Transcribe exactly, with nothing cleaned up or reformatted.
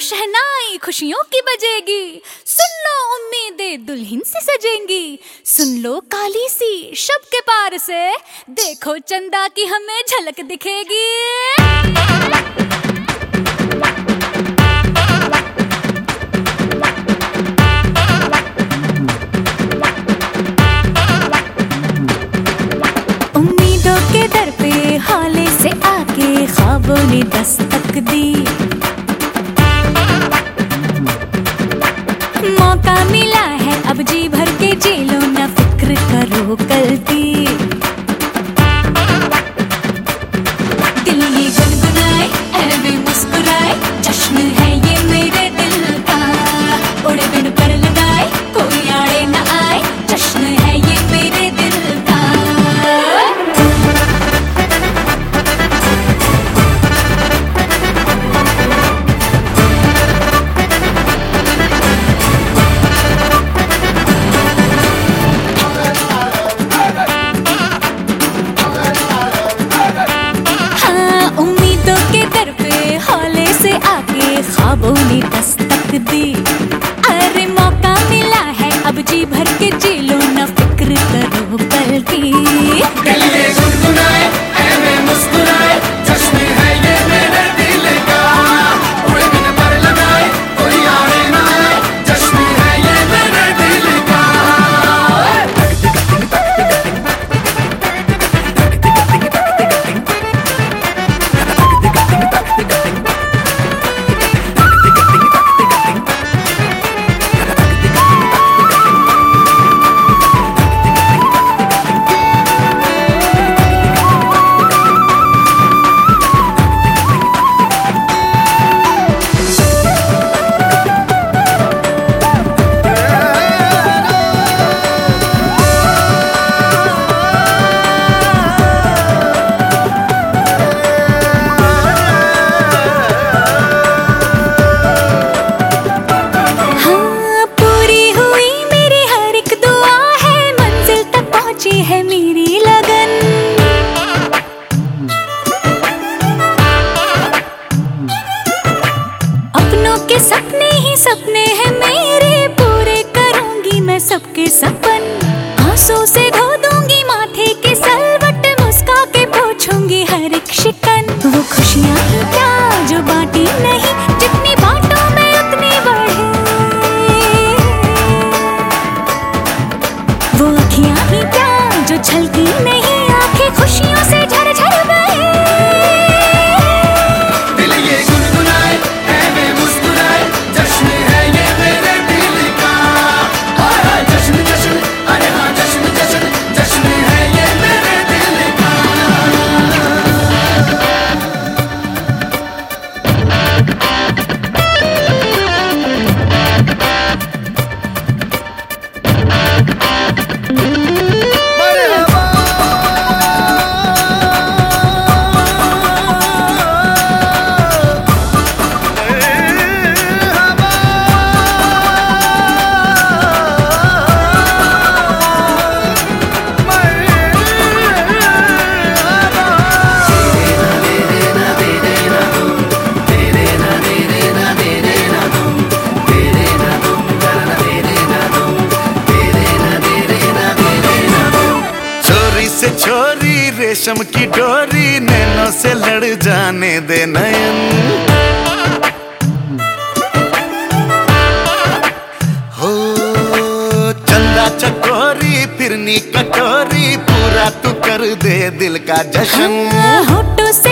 शहनाई खुशियों की बजेगी, सुन लो उम्मीदें दुल्हन से सजेंगी। सुन लो काली सी शब के पार से, देखो चंदा की हमें झलक दिखेगी। उम्मीदों के दर पे हाले से आके ख्वाबों ने दस्तक दी। मौका मिला है अब जी भर के जी लो, ना फिक्र करो कल की। दिल ये गुनगुनाए ऐवे मुस्कुराए, जश्न है ये मेरे दिल का। उड़े बिन पर लगाए कोई आड़े न आए, जश्न है ये मेरे दिल का। ख्वाबों ने दस्तक दी, अरे मौका मिला है अब जी भर के जी लो, ना फिक्र करो कल की। दिल ये गुनगुनाए ऐवे मुस्कुराए, जश्न है ये मेरे दिल का। उड़े बिन पर लगाए कोई आड़े न आए, जश्न है ये मेरे दिल का। है मेरी लगन, अपनों के सपने ही सपने हैं मेरे, पूरे करूंगी मैं सबके सपन। आंसू से धो दूंगी माथे के सलवट, मुस्का के पोछूंगी हर एक शिकन। वो खुशियां ही क्या जो बांटी नहीं, जितनी बांटो मैं उतनी बढ़े। वो अखियां ही क्या जो छलकी नहीं, आंखें खुशियों से झरझर बहे। दिल ये गुनगुनाए ऐवे मुस्कुराए, जश्न है ये मेरे दिल का। हाय हाय जश्न जश्न, अरे हाँ जश्न जश्न, जश्न है ये मेरे दिल का। छोरी रेशम की डोरी, नैनों से लड़ जाने दे नयन। हो चंदा चकोरी फिरनी कटोरी, पूरा तू कर दे दिल का जश्न। होठों